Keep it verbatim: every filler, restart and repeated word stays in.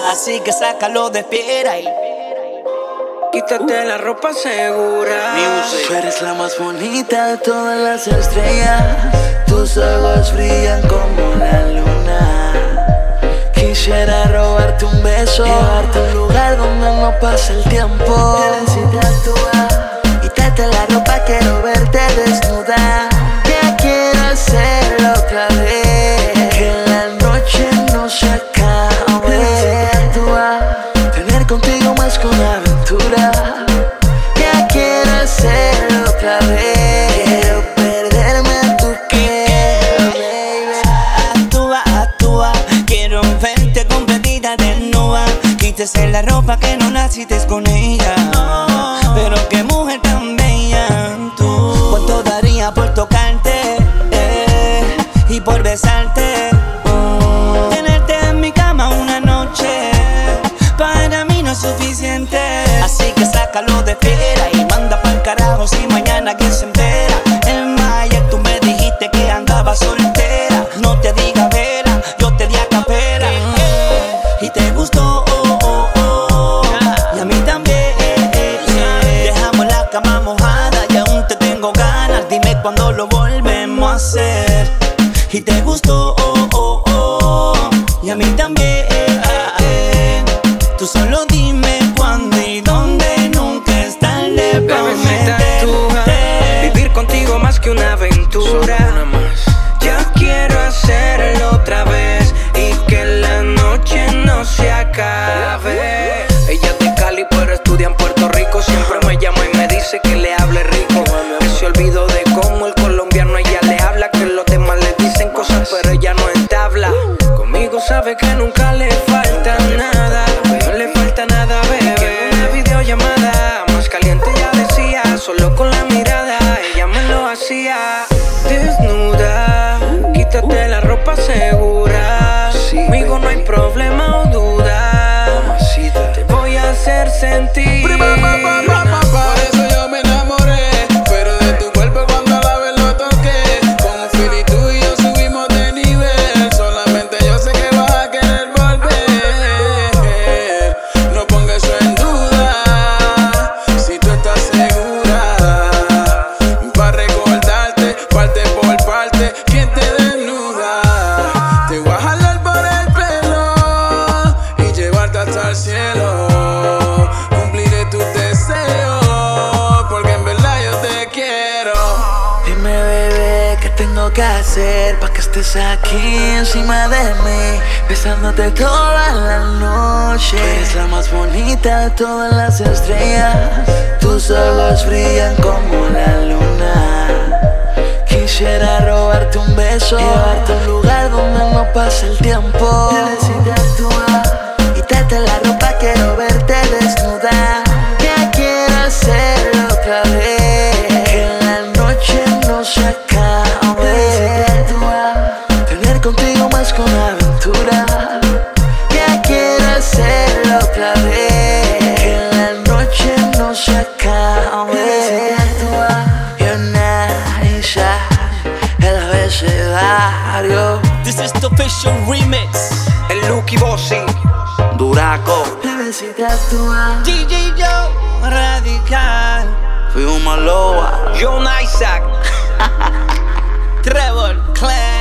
así que sácalo de piedra y quítate la ropa segura. Music. Tú eres la más bonita de todas las estrellas. Tus ojos brillan como la luna. Quisiera robarte un beso, llevarte a un lugar donde no pase el tiempo. Necesito actuar, quítate la ropa, quiero verte desnuda. Ya quiero hacerlo otra vez, que la noche no se acabe. Necesito actuar, tener contigo más que una aventura. Ya quiero hacerlo otra vez, quiero perderme en tu piel, baby. Actúa, actúa, quiero verte completita desnuda. Quítese la ropa que no naciste con ella. Pero qué mujer tan bella tú. ¿Cuánto daría por tocarte eh, y por besarte? uh, Tenerte en mi cama una noche para mí no es suficiente. Así que sácalo de fiera y manda pa'l carajo si mañana quien se entera. En Maya tú me dijiste que andaba soltera. No te diga vela, yo te di a capela. Y te gustó, oh, oh, oh. Y a mí también. Dejamos la cama mojada y aún te tengo ganas. Dime cuándo lo volvemos a hacer. Y te gustó, oh, oh, oh. Y a mí también. Tú solo dime cuándo y dónde, nunca es tarde para meterte. Vivir contigo más que una aventura. Ya quiero hacerlo otra vez y que la noche no se acabe. Ella es de Cali pero estudia en Puerto Rico. Siempre me llama y me dice que le hable rico. Que se olvidó de cómo el colombiano ella le habla. Que los demás le dicen cosas pero ella no entabla. Conmigo sabe que nunca le falta nada. No le falta nada, bebé. Una videollamada más caliente ya decía. Solo con la mirada ella me lo hacía. Desnuda, quítate la ropa segura. Conmigo no hay problema o duda. Te voy a hacer sentir. Por eso yo me enamoré, pero de tu cuerpo cuando a la vez lo toqué. Con un feeling tú y yo subimos de nivel. Solamente yo sé que vas a querer volver. No pongas eso en duda, si tú estás segura. Pa' recordarte, parte por parte, quien te desnuda. Te voy a jalar por el pelo y llevarte hasta el cielo. Cumpliré tus deseos, porque en verdad yo te quiero. Dime, bebé, ¿qué tengo que hacer pa' que estés aquí encima de mí, besándote toda la noche? Tú eres la más bonita de todas las estrellas. Tus ojos brillan como la luna. Quisiera robarte un beso, llevarte a un lugar donde no pase el tiempo. Necesito actuar, quítate la ropa, quiero verte desnuda. Ya quiero hacerlo otra vez, que la noche no se acabe. Necesito actuar, tener contigo más que una aventura. Ya quiero hacerlo otra vez, que la noche no se acabe. Necesito actuar, you're nice, el abecedario. This is the official remix. El Lucky Bossy, Duraco. Necesito actuar, D J Joe Radical, fui un maloa. John Isaac. Trevor Clan.